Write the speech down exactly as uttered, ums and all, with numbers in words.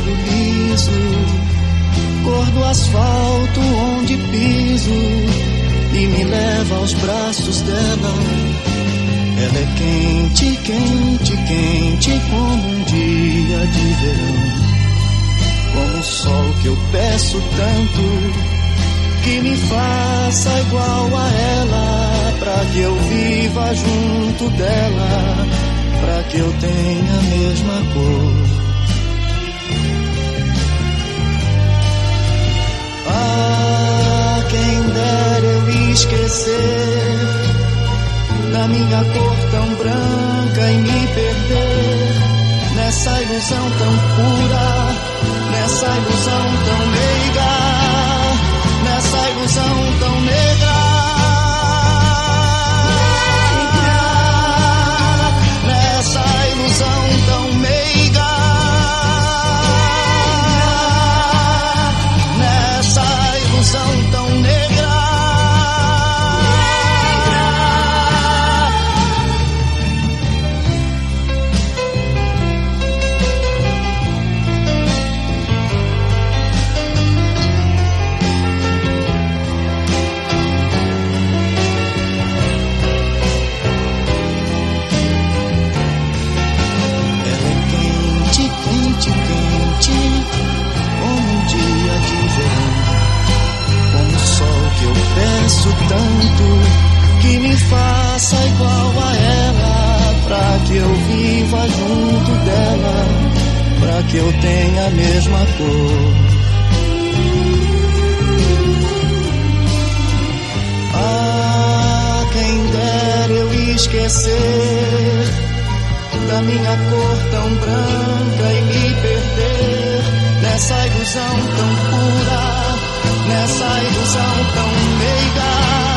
cabelo liso, cor do asfalto onde piso, e me leva aos braços dela. Ela é quente, quente, quente, como um dia de verão, como o sol que eu peço tanto, que me faça igual a ela, pra que eu viva junto dela, pra que eu tenha a mesma cor. Ah, quem dera eu esquecer da minha cor tão branca e me perder nessa ilusão tão pura, nessa ilusão tão meiga, nessa ilusão tão negra, nessa ilusão tão meiga, nessa ilusão tão negra. Peço tanto que me faça igual a ela, pra que eu viva junto dela, pra que eu tenha a mesma cor. Ah, quem dera eu esquecer da minha cor tão branca e me perder nessa ilusão tão pura, nessa ilusão tão meiga.